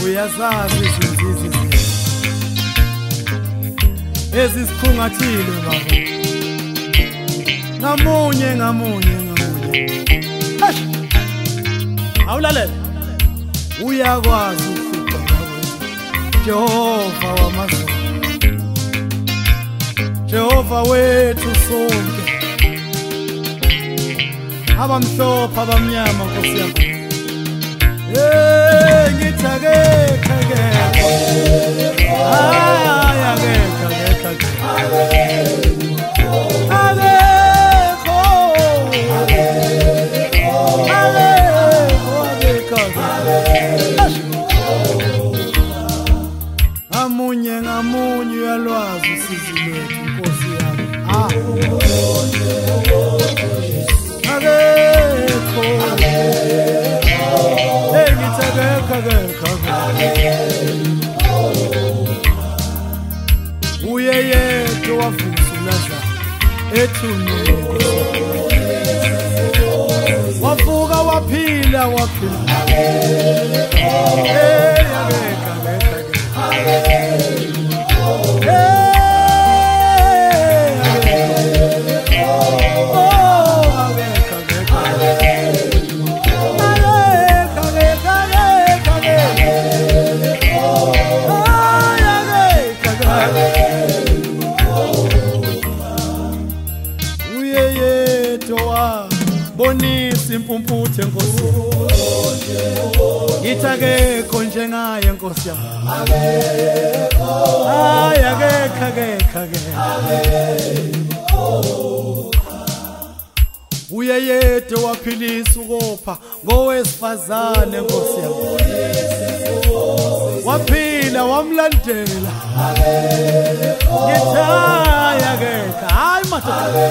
uyazazi izinzizi ezisikhungathile baba ngamunye awulalela uyakwazi ukuhlupha Jehova wamazulu Jehova wethu sonke abamhlophe abamnyama Nkosi yami ngithake khake ngamunye uyalwazi usizi lwethu Nkosi yami uye yedwa wavusa uLazaro ethuneni wavuka waphila bonisa impumputhe Nkosi ngithakekho njengaye Nkosi yami uye yedwa waphilisa ukopha ngowesifazane Nkosi yami waphila wamlandela ngithayakekha hayi madoda